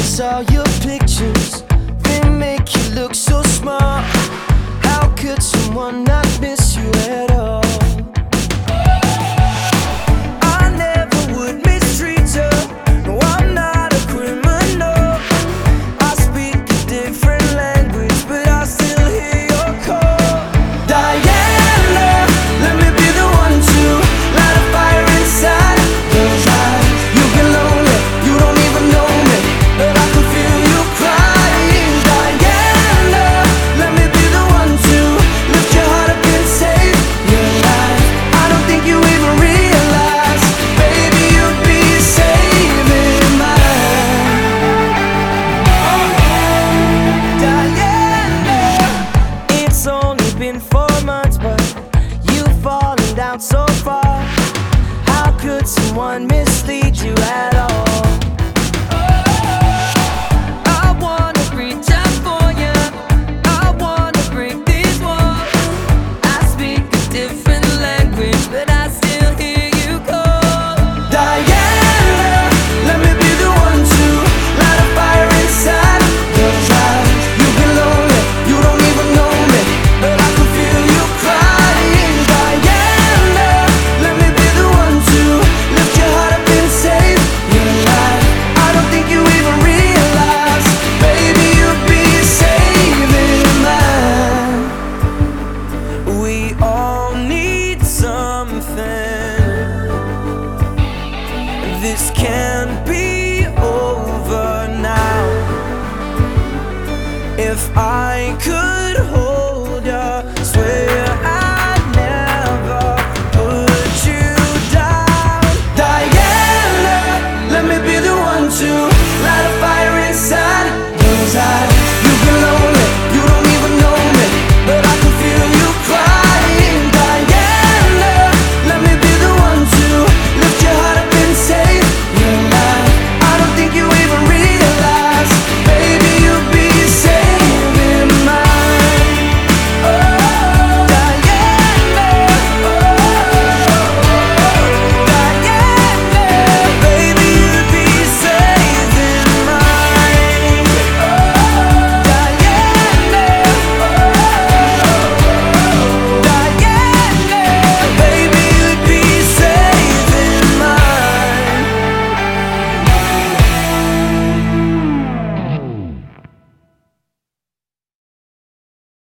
saw your pictures, they make you look so smart. How could someone not miss you at all? I never would mistreat you. No, I'm not a criminal. I speak a different language, but I still hear your call. Diana, let me be the one to light a fire inside those eyes. You get lonely, you don't even know me, but I can feel you crying. Diana, let me be the one to lift your heart up and save your life. I don't think you even realize, baby, you'd be saving mine. Diana, it's only been 4 months, but you've fallen down so far. How could someone mislead you at all? I wanna reach out for you, I wanna break these walls. I speak a different language, but I still hear you call. Diana, let me be the one to light a fire inside those eyes. You get lonely, you don't even know me, but I can feel you crying. Diana, let me be the one to lift your heart up and save your life. I don't think you even realize, baby, you'd be saving mine. We all need something. This can't be over now. If I could hold you